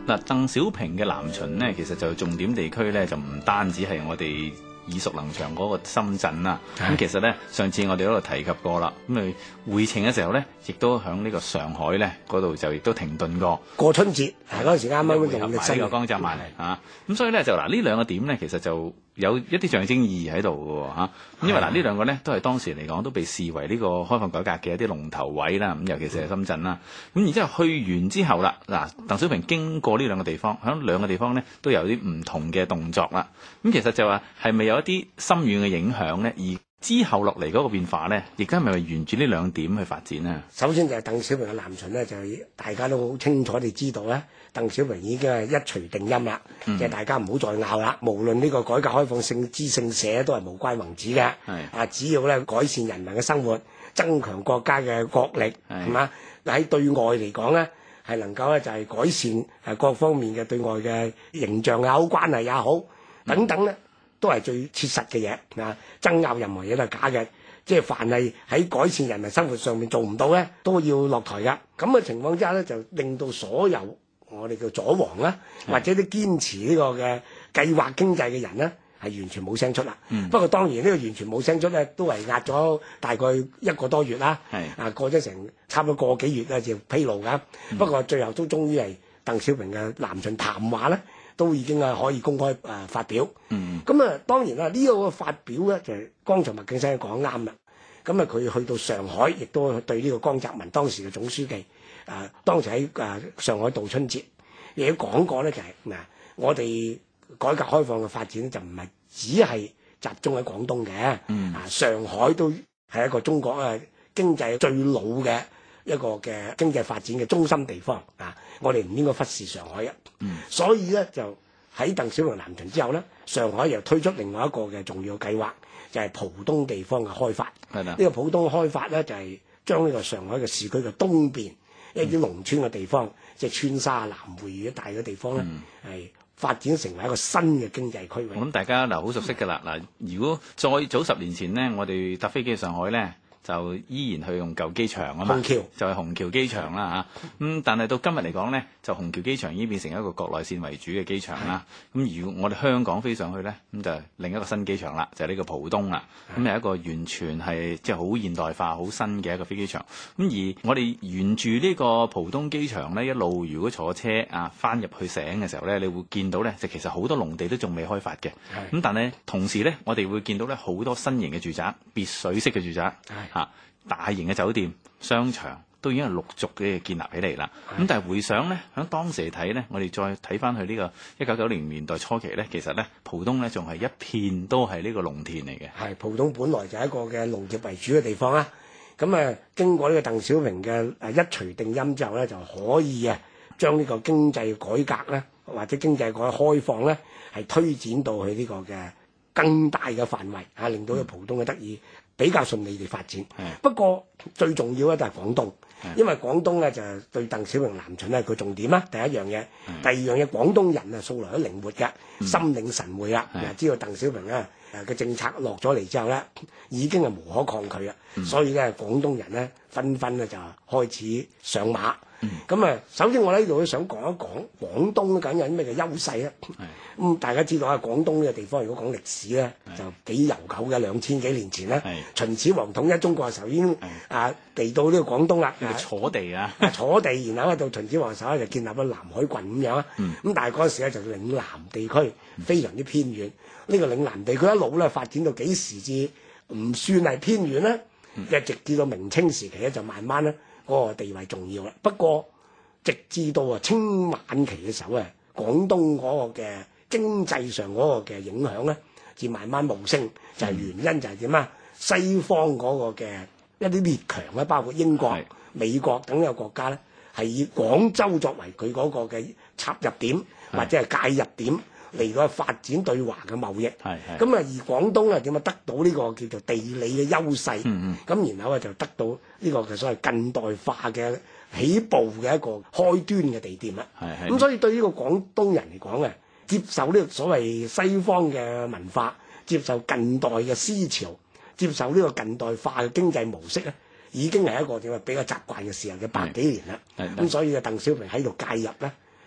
嗱，鄧小平嘅南巡呢，其實就重點地區咧，就唔單止係我哋耳熟能詳嗰個深圳啦。咁其實咧，上次我哋嗰度提及過啦。咁佢回程嘅時候咧，亦都喺呢個上海咧嗰度就亦都停頓過。 過春節嗰陣時啱啱會合埋呢個江澤民啊。咁所以咧就嗱呢兩個點咧，其實就有一啲象徵意義喺度嘅嚇。因為嗱呢兩個咧都係當時嚟講都被視為呢個開放改革嘅一啲龍頭位啦。咁尤其是係深圳啦。咁然之後去完之後啦，嗱鄧小平經過呢兩個地方，喺兩個地方咧都有啲唔同嘅動作啦。咁其實就話係咪有一啲深遠嘅影響咧？而之後落嚟嗰個變化咧，亦都係咪沿住呢兩點去發展呢？ 首先就係鄧小平嘅南巡咧，就大家都好清楚地知道咧，鄧小平已經係一錘定音啦，即係大家唔好再拗啦。無論呢個改革開放姓資姓社都係無關宏旨嘅。只要咧改善人民嘅生活，增強國家嘅國力，係嘛？喺對外嚟講咧，係能夠咧就係改善各方面嘅對外嘅形象也好，關係也好，等等咧。都係最切實嘅嘢啊！爭拗任何嘢都係假嘅，即係凡係喺改善人民生活上面做唔到咧，都要落台噶。咁嘅情況之下咧，就令到所有我哋叫左黃啦，或者啲堅持呢個嘅計劃經濟嘅人咧，係完全冇聲出啦。不過當然呢個完全冇聲出咧，都係壓咗大概1個多月啦。過咗成差唔多個幾月咧就披露噶。不過最後都終於係鄧小平嘅南巡談話咧。都已經可以公開發表，咁當然啦，呢個發表咧就係剛才麥敬生講啱啦。咁佢去到上海，亦都對呢個江澤民當時嘅總書記，當時喺上海度春節，亦都講過咧，就係我哋改革開放嘅發展就唔係只係集中喺廣東嘅，上海都係一個中國經濟最老嘅一個嘅經濟發展嘅中心地方啊！我哋唔應該忽視上海啊！所以咧就喺鄧小平南巡之後咧，上海又推出另外一個嘅重要計劃，就係浦東地方嘅開發。呢個浦東開發咧就係將呢個上海嘅市區嘅東邊一啲農村嘅地方，即係川沙、南匯一帶嘅地方咧，係發展成為一個新嘅經濟區域。 我諗大家好熟悉㗎啦。嗱，如果再早10年前呢，我哋搭飛機去上海咧，就依然去用舊機場啊嘛，就係虹橋機場啦嚇。但係到今日嚟講咧，就虹橋機場已經變成一個國內線為主嘅機場啦。咁如果我哋香港飛上去咧，咁就另一個新機場啦，就係呢個浦東啦。咁係一個完全係即係好現代化、好新嘅一個飛機場。咁而我哋沿住呢個浦東機場咧，一路如果坐車翻入去醒嘅時候咧，你會見到咧，就其實好多農地都仲未開發嘅。咁但係同時咧，我哋會見到咧好多新型嘅住宅、別墅式嘅住宅。大型嘅酒店、商場都已經係陸續嘅建立起嚟啦。咁但係回想咧，喺當時嚟睇咧，我哋再睇翻去呢個1990年代初期咧，其實咧浦東咧仲係一片都係呢個農田嚟嘅。 浦東本來就係一個嘅農業為主嘅地方啦。咁經過呢個鄧小平嘅一錘定音之後咧，就可以將呢個經濟改革咧，或者經濟開放咧，係推展到去呢個嘅更大嘅範圍令到呢個浦東嘅得以比較順利地發展。不過最重要咧就係廣東，因為廣東咧就係對鄧小平南巡咧佢重點啦。第一樣嘢，第二樣嘢，廣東人素來都靈活嘅，心領神會啦。知道鄧小平嘅政策落咗嚟之後咧，已經係無可抗拒啦。所以咧廣東人咧紛紛咧就開始上馬。首先我喺呢度都想講一講廣東究竟有啲咩嘅優勢咧。大家知道廣東呢個地方如果講歷史咧，就幾悠久嘅，2000幾年前咧，秦始皇統一中國嘅時候已經嚟到呢個廣東啦。 坐地坐地，然後到秦始皇時候就建立咗南海郡咁樣。但係嗰陣時咧就嶺南地區非常之偏遠。呢個嶺南地區一路咧發展到幾時至唔算係偏遠咧？一直至到明清時期咧，就慢慢咧嗰個地位重要啦。不過直至到清晚期嘅時候廣東嗰個嘅經濟上嗰個嘅影響咧，至慢慢冒升。就係原因就係點啊？西方嗰個嘅一啲列強咧，包括英國、美國等嘅國家咧，係以廣州作為佢嗰個嘅插入點或者係介入點嚟到發展對華嘅貿易。而廣東咧點啊？得到呢個叫做地理嘅優勢。咁然後就得到呢個嘅所謂近代化嘅起步嘅一個開端嘅地點啦。咁所以對呢個廣東人嚟講接受呢個所謂西方嘅文化，接受近代嘅思潮，接受呢個近代化嘅經濟模式咧，已經係一個比較習慣嘅時候嘅100幾年啦。咁所以鄧小平喺度介入咧，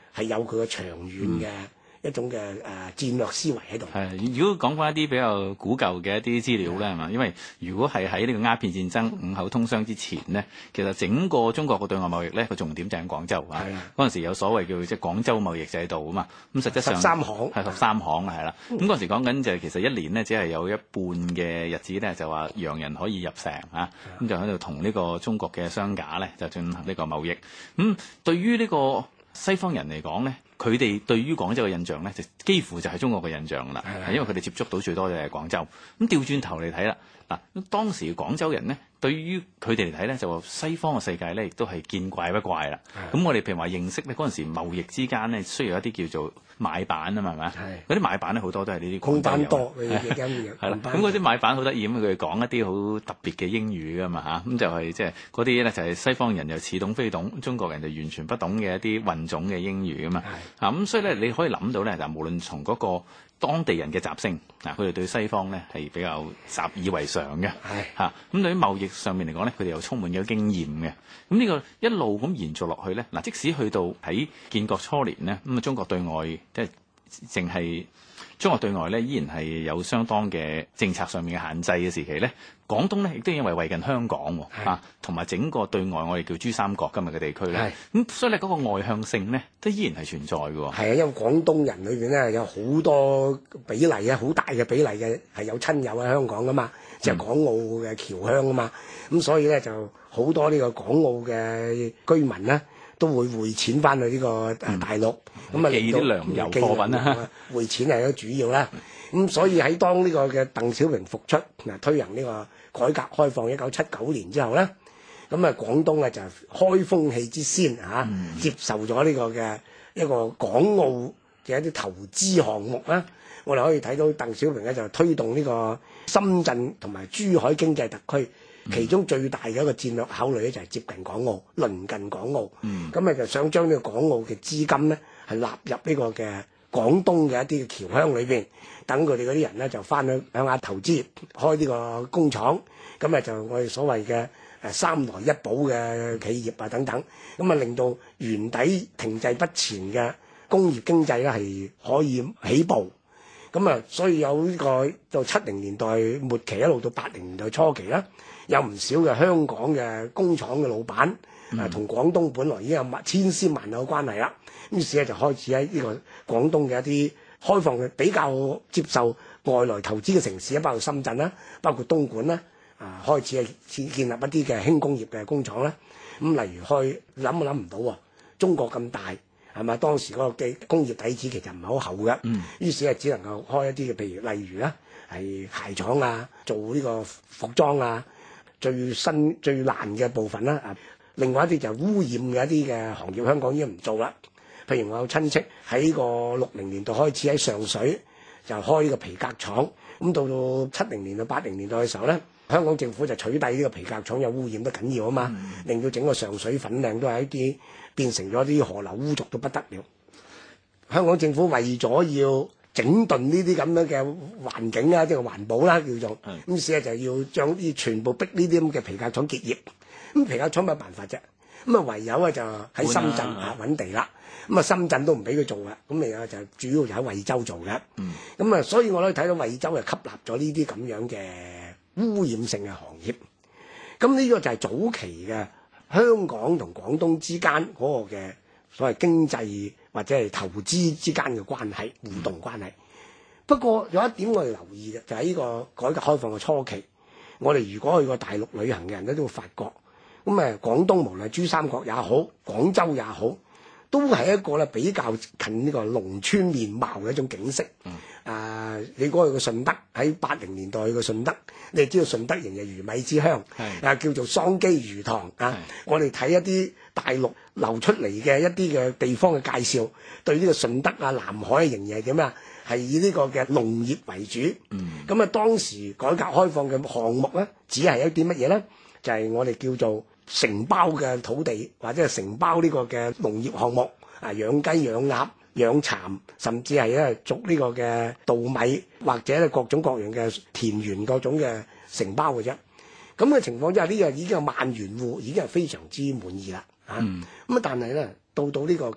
係有佢嘅長遠嘅一種嘅戰略思維喺度。 係，如果講翻一啲比較古舊嘅一啲資料咧，係嘛？因為如果係喺呢個鴉片戰爭五口通商之前呢，其實整個中國嘅對外貿易咧個重點就喺廣州啊。嗰陣時有所謂叫即係廣州貿易制度啊嘛。咁實質上 13行係13行係啦。咁嗰陣時講緊就係其實一年呢，只係有一半嘅日子咧就話洋人可以入城啊，咁就喺度同呢個中國嘅商家咧就進行呢個貿易。咁對於呢個西方人嚟講咧，佢哋對於廣州嘅印象咧，就幾乎就係中國嘅印象啦。係因為佢哋接觸到最多嘅係廣州。咁調轉頭嚟睇啦，嗱，當時廣州人咧，對於佢哋嚟睇咧，就話西方嘅世界咧，亦都係見怪不怪啦。咁我哋譬如話認識咧，嗰陣時貿易之間咧，需要一啲叫做買辦啊嘛，係咪？嗰啲買辦咧好多都係呢啲空單多嘅係啦。咁嗰啲買辦好得意，咁佢哋講一啲好特別嘅英語噶嘛嚇，咁就係即係嗰啲咧就係西方人又似懂非懂，中國人就完全不懂嘅一啲混種嘅英語啊嘛。咁所以咧你可以諗到咧，嗱，無論從嗰個當地人嘅習性，佢哋對西方咧係比較習以為常嘅，咁對於貿易上面嚟講咧，佢哋又充滿咗經驗嘅。咁呢個一路咁延續落去咧，嗱，即使去到喺建國初年咧，咁啊中國對外即係淨係中國對外咧，依然係有相當嘅政策上面嘅限制嘅時期咧，廣東咧亦都因為為近香港同埋整個對外我哋叫珠三角今日嘅地區咧，咁所以咧嗰個外向性咧都依然係存在嘅。係啊， 因為廣東人裏邊咧有好多比例啊，好大嘅比例嘅係有親友喺香港噶嘛，即係港澳嘅僑鄉啊嘛，咁所以咧就好多呢個港澳嘅居民咧都會匯錢翻去呢個大陸，咁啊寄啲糧油貨品啦， 匯錢係一個主要啦。咁所以喺當呢個嘅鄧小平復出推行呢個改革開放1979年之後咧，咁啊廣東咧就開風氣之先接受咗呢個嘅一個港澳嘅一啲投資項目啦。我哋可以睇到鄧小平咧就推動呢個深圳同埋珠海經濟特區，其中最大嘅一個戰略考慮咧就係接近港澳、鄰近港澳。咁就想將呢個港澳嘅資金咧係納入呢個嘅廣東嘅一啲嘅僑鄉裏邊，等佢哋嗰啲人咧就翻去鄉下投資，開呢個工廠，咁就我哋所謂嘅三來一補嘅企業啊等等，咁令到原底停滯不前嘅工業經濟咧係可以起步。咁所以有呢個到70年代末期一路到80年代初期啦，有唔少嘅香港嘅工廠嘅老闆同廣東本來已經有千絲萬縷嘅關係啦。於是咧就開始喺呢個廣東嘅一啲開放嘅比較接受外來投資嘅城市，包括深圳啦，包括東莞啦，開始係建立一啲嘅輕工業嘅工廠啦。咁例如諗都諗唔到喎，中國咁大係咪？當時嗰個嘅工業底子其實唔係好厚嘅，於是係只能夠開一啲嘅，譬如例如啦係鞋廠啊，做呢個服裝啊，最新最難嘅部分啦。另外一啲就污染嘅一啲嘅行業，香港已經唔做啦。譬如我有親戚喺個60年代開始喺上水就開呢個皮革廠，咁到70年到80年代嘅時候咧，香港政府就取締呢個皮革廠有污染得緊要啊嘛，令到整個上水粉嶺都係一啲變成咗啲河流污濁到不得了。香港政府為咗要整頓呢啲咁樣嘅環境啊，即係環保啦叫做，咁所以就要將啲全部逼呢啲咁嘅皮革廠結業。咁皮革廠冇辦法啫，咁唯有就喺深圳揾地啦。咁深圳都唔俾佢做嘅，咁而家就主要就喺惠州做嘅。咁所以我都睇到惠州係吸納咗呢啲咁樣嘅污染性嘅行業。咁呢個就係早期嘅香港同廣東之間嗰個嘅所謂經濟或者係投資之間嘅關係互動關係。不過有一點我哋留意嘅就係呢個改革開放嘅初期，我哋如果去過大陸旅行嘅人咧都會發覺，咁廣東無論珠三角也好，廣州也好，都係一個咧比較近呢個農村面貌嘅一種景色。你過去個順德喺80年代嘅順德，你知道順德仍係魚米之鄉，叫做桑基魚塘我哋睇一啲大陸流出嚟嘅一啲嘅地方嘅介紹，對呢個順德南海仍然係點啊？係以呢個嘅農業為主。咁當時改革開放嘅項目咧，只係一啲乜嘢咧？就係我哋叫做承包嘅土地，或者係承包呢個嘅農業項目，養雞、養鴨、養蠶，甚至係咧種呢個嘅稻米，或者咧各種各樣嘅田園各種嘅承包嘅啫。咁嘅情況之下，呢個已經有萬元戶，已經係非常之滿意啦。但係咧到呢個嘅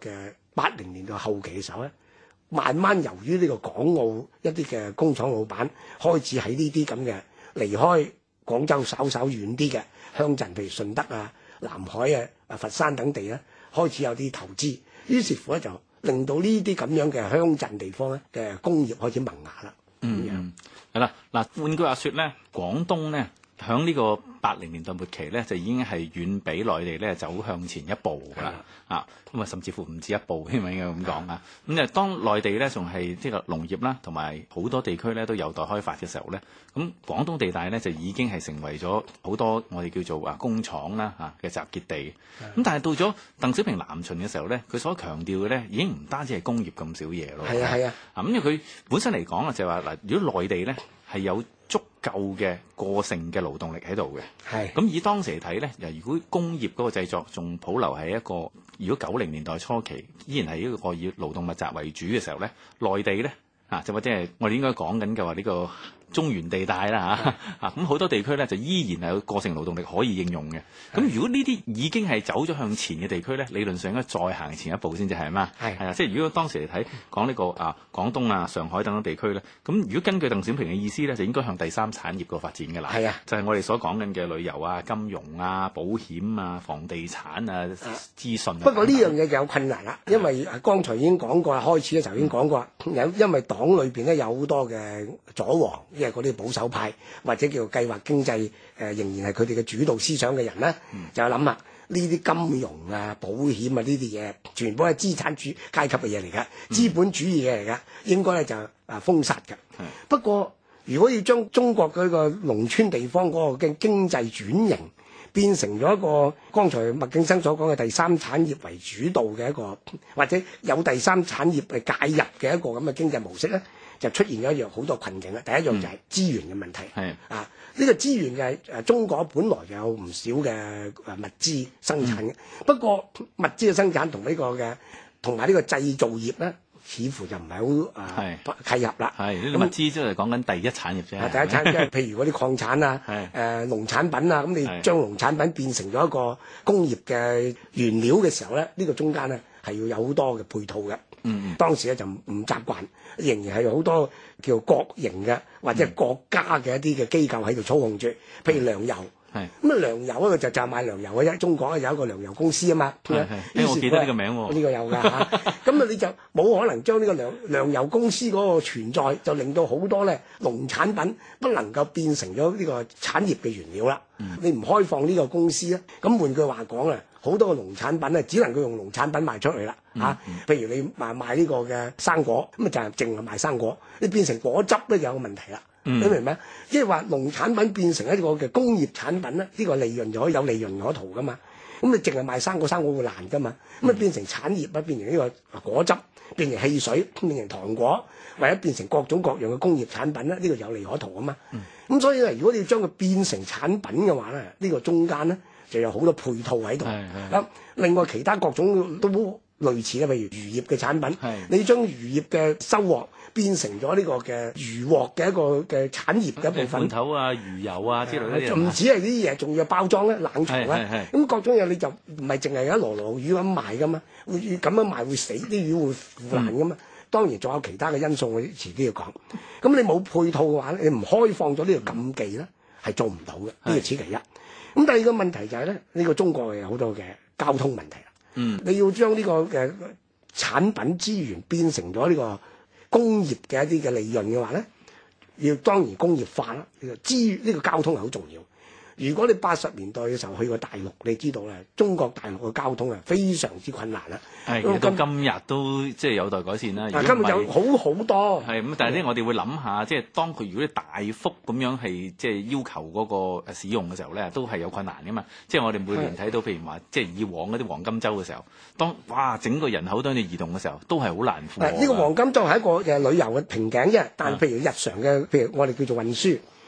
80年代後期嘅時候咧，慢慢由於呢個港澳一啲嘅工廠老闆開始喺呢啲咁嘅離開廣州稍遠啲嘅鄉鎮，譬如順德啊、南海啊、佛山等地咧，開始有啲投資，於是乎咧就令到呢啲咁樣嘅鄉鎮地方咧嘅工業開始萌芽啦。 係啦，嗱，換句話說咧，廣東咧響呢個80年代末期咧，就已經係遠比內地咧走向前一步㗎啦，咁啊甚至乎唔止一步，應該咁講啊。咁就當內地咧仲係即係農業啦，同埋好多地區咧都有待開發嘅時候咧，咁廣東地帶咧就已經係成為咗好多我哋叫做工廠啦嘅集結地。咁但係到咗鄧小平南巡嘅時候咧，佢所強調嘅咧已經唔單止係工業咁少嘢咯。 係啊。 咁因為佢本身嚟講啊，就係話嗱，如果內地咧係有足夠嘅過剩嘅勞動力喺度嘅，咁以當時嚟睇咧，如果工業嗰個製作仲保留係一個，如果90年代初期依然係一個以勞動密集為主嘅時候咧，內地咧就或者係我哋應該講緊嘅話呢個中原地帶啦咁好多地區咧就依然係有過剩勞動力可以應用嘅。咁如果呢啲已經係走咗向前嘅地區咧，理論上應該再行前一步先至係嘛？係啊，即係如果當時嚟睇講呢個廣東啊、上海等等地區咧，咁如果根據鄧小平嘅意思咧，就應該向第三產業個發展㗎啦。係啊，就係我哋所講緊嘅旅遊啊、金融啊、保險啊、房地產啊、資訊。不過呢樣嘢就有困難啦，因為剛才已經講過啦，開始嘅時候已經講過，因為黨裏邊咧有好多嘅左黃。即係嗰啲保守派或者叫計劃經濟，仍然係佢哋嘅主導思想嘅人咧，就諗下呢啲金融啊、保險啊呢啲嘢，全部係資產主階級嘅嘢嚟㗎，資本主義嘅嚟㗎，應該咧就封殺㗎。不過如果要將中國嗰個農村地方嗰個嘅經濟轉型變成咗一個剛才麥敬生所講嘅第三產業為主導嘅一個，或者有第三產業嚟介入嘅一個咁嘅經濟模式咧，就出現咗一樣好多困境啦。第一樣就係資源嘅問題。呢個資源就係中國本來就有唔少嘅物資生產嘅，不過物資嘅生產同呢個嘅同埋呢個製造業咧，似乎就唔係好契合啦。 呢個物資即係講緊第一產業啫。 第一產業即係譬如嗰啲礦產啊、農產品啊，咁你將農產品變成咗一個工業嘅原料嘅時候咧，呢個中間咧係要有好多嘅配套嘅。當時咧就唔習慣，仍然係有好多叫國營嘅或者國家嘅一啲嘅機構喺度操控住，譬如糧油。咁啊糧油咧就賣糧油嘅啫，中國有一個糧油公司啊嘛。 我記得呢個名喎。 呢個有㗎嚇。咁你就冇可能將呢個糧油公司嗰個存在，就令到好多咧農產品不能夠變成咗呢個產業嘅原料啦。你唔開放呢個公司咧，咁換句話講啊，好多個農產品咧只能夠用農產品賣出去啦。譬如你賣呢個嘅生果，咁就係淨係賣生果，你變成果汁咧就有個問題啦。你明唔明？即係話農產品變成一個嘅工業產品咧，呢個利潤就可以有利潤可圖噶嘛。咁你淨係賣生果，生果會爛噶嘛。咁啊變成產業啊，變成呢個果汁，變成汽水，變成糖果，或者變成各種各樣嘅工業產品咧，呢個有利可圖啊嘛。咁所以咧，如果你要將佢變成產品嘅話咧，呢個中間咧就有好多配套喺度。咁另外其他各種都類似嘅，譬如漁業嘅產品，你將漁業嘅收穫變成咗呢個嘅漁獲嘅一個嘅產業嘅一部分， 罐頭啊、魚油啊之類嗰啲， 唔止係呢啲嘢，仲要包裝咧、冷藏咧，咁各種嘢你就唔係淨係一籮籮魚咁賣噶嘛，咁樣賣會死，啲魚會腐爛噶嘛。當然仲有其他嘅因素，我遲啲要講。咁你冇配套嘅話咧，你唔開放咗呢個禁忌咧，係做唔到嘅。呢個此其一。咁第二個問題就係咧，呢個中國有好多嘅交通問題啦。你要將呢個嘅產品資源變成咗呢個工業嘅一啲嘅利潤嘅話咧，要當然工業化啦。呢個交通係好重要。如果你80年代嘅時候去過大陸，你知道咧，中國大陸嘅交通係非常之困難啦。 到今日都即係有待改善啦。 今日有好多。 咁，但係咧，我哋會諗下，即係當佢如果大幅咁樣係即係要求嗰個使用嘅時候咧，都係有困難噶嘛。即係我哋每年睇到，譬如話，即係以往嗰啲黃金週嘅時候，當整個人口都喺度移動嘅時候，都係好難負荷。 呢個黃金週係一個旅遊嘅瓶頸啫，但係譬如日常嘅，譬如我哋叫做運輸。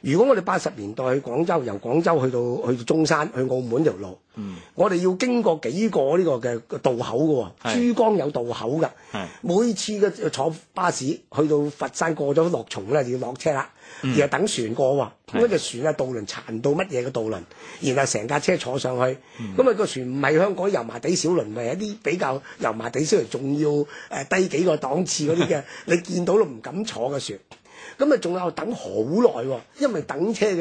如果我哋80年代去廣州，由廣州去到中山去澳門條路，我哋要經過幾個呢個嘅渡口嘅喎，珠江有渡口㗎。每次嘅坐巴士去到佛山過咗樂松咧，要落車啦，然後等船過喎。咁隻船啊，渡輪殘到乜嘢嘅渡輪，然後成架車坐上去。咁啊個船唔係香港油麻地小輪，唔係一啲比較油麻地小輪，仲要低幾個檔次嗰啲嘅，你見到都唔敢坐嘅船。咁啊，仲有等好耐喎，因為等船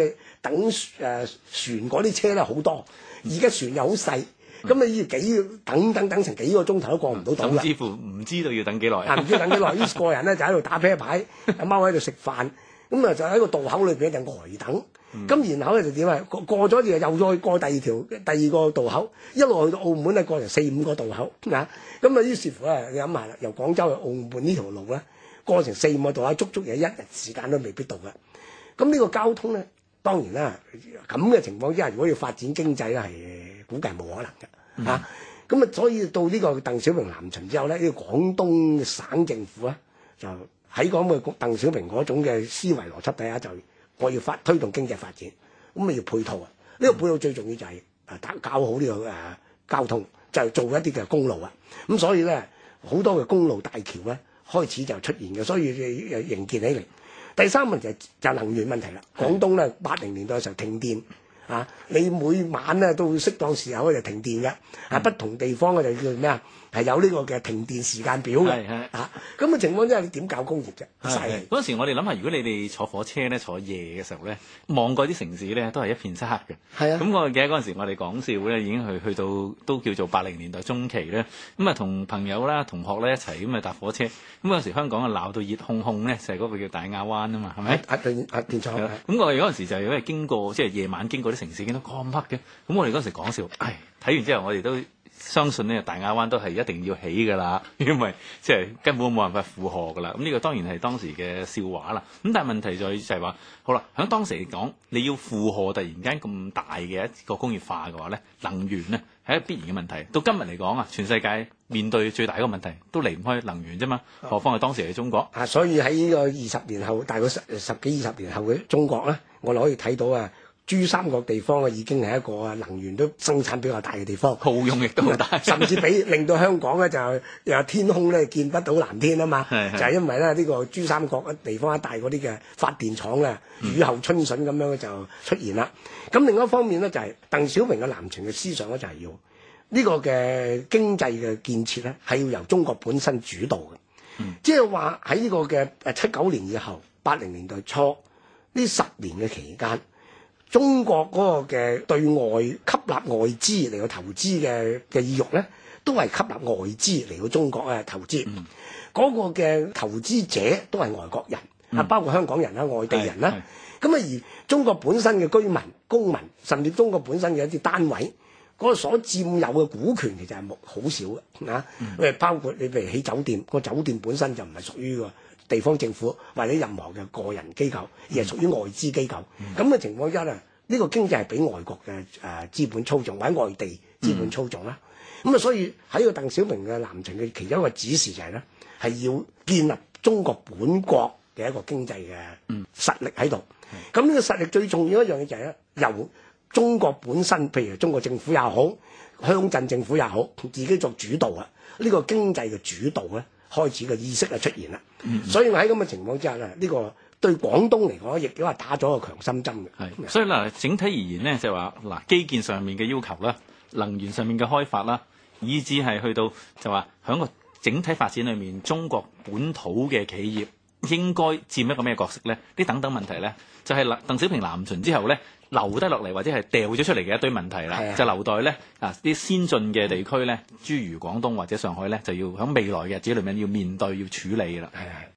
嗰啲車咧好多，而家船又好細，咁啊要等成幾個鐘頭都過唔到島啦。 甚至乎唔知道要等幾耐。 唔知等幾耐，於是個人咧就喺度打啤牌，踎喺度食飯，咁啊就喺個渡口裏邊就呆等。咁然後咧就點啊？過咗又再過第二個渡口，一路去到澳門咧，過成4-5個渡口啊！咁啊於是乎咧，你諗下啦，由廣州去澳門呢條路咧，過程4-5個渡口，足足有1日時間都未必到嘅。咁呢個交通咧，當然啦，咁嘅情況之下，如果要發展經濟咧，係估計冇可能嘅嚇。咁所以到呢個鄧小平南巡之後咧，呢個廣東省政府咧，就喺咁嘅鄧小平嗰種嘅思維邏輯底下，就我要推動經濟發展，咁咪要配套啊。呢個配套最重要就係搞好呢個交通，就做一啲嘅公路啊。咁所以咧，好多嘅公路大橋咧，開始就出現嘅，所以營建起嚟。第三問題就能源問題啦。廣東咧80年代嘅時候停電啊，你每晚咧都適當時候就停電嘅，不同地方嘅就叫咩啊？係有呢個嘅停電時間表嘅，咁嘅情況之下，你點搞工業啫？ 嗰陣時我哋諗下，如果你哋坐火車咧，坐夜嘅時候咧，望過啲城市咧，都係一片漆黑嘅。係啊，咁我記得嗰陣時我哋講笑咧，已經去到都叫做80年代中期咧，咁啊同朋友啦、同學咧一齊咁啊搭火車，咁嗰陣時香港啊鬧到熱烘烘咧，就係嗰個叫大亞灣啊嘛，係咪？ 電廠。 咁我哋嗰陣時就係因為經過即係夜晚經過啲城市，見到咁黑嘅，咁我哋嗰陣時講笑，睇完之後我哋都相信呢大亞灣都係一定要起㗎啦，因為即係根本冇辦法負荷㗎啦。咁呢個當然係當時嘅笑話啦。咁但係問題就係話，好啦，喺當時嚟講，你要負荷突然間咁大嘅一個工業化嘅話咧，能源咧係一個必然嘅問題。到今日嚟講啊，全世界面對最大一個問題都離唔開能源啫嘛，何況係當時嘅中國。 所以喺呢個20年後，大概十幾20年後嘅中國咧，我哋可以睇到啊。珠三角地方已經係一個能源都生產比較大嘅地方， 耗用亦都好大， 甚至令到香港咧就又天空咧見不到藍天啊嘛，就係因為咧呢個珠三角地方一帶嗰啲嘅發電廠咧雨後春筍咁樣就出現啦。咁另一方面咧就係鄧小平嘅南巡嘅思想咧就係要呢個嘅經濟嘅建設咧係要由中國本身主導嘅，即係話喺呢個嘅79年以後80年代初呢10年嘅期間。中國嗰個嘅對外吸納外資嚟到投資嘅意欲咧，都係吸納外資嚟到中國投資。嗰個嘅投資者都係外國人，包括香港人啦、外地人啦。咁而中國本身嘅居民、公民，甚至中國本身嘅一啲單位，嗰個所佔有嘅股權其實係好少嘅。包括你譬如起酒店，個酒店本身就唔係屬於個地方政府或者任何嘅個人機構，而係屬於外資機構。咁嘅情況之下呢，呢個經濟係俾外國嘅資本操縱，或者外地資本操縱啦。咁所以喺個鄧小平嘅南巡嘅其中一個指示就係咧，係要建立中國本國嘅一個經濟嘅實力喺度。咁呢個實力最重要一樣嘢就係咧，由中國本身，譬如中國政府也好，鄉鎮政府也好，自己作主導啊。呢個經濟嘅主導咧，開始嘅意識啊出現啦。所以我喺咁嘅情況之下咧，呢個對廣東嚟講，亦都係打咗個強心針嘅。 所以嗱，整體而言咧，就係話嗱，基建上面嘅要求啦，能源上面嘅開發啦，以至係去到就話喺個整體發展裏面，中國本土嘅企業應該佔一個咩角色咧？呢等等問題咧，就係鄧小平南巡之後咧，留低落嚟或者係掉咗出嚟嘅一堆問題啦，就留待咧啲先進嘅地區咧，諸如廣東或者上海咧，就要喺未來嘅日子裏面要面對要處理啦。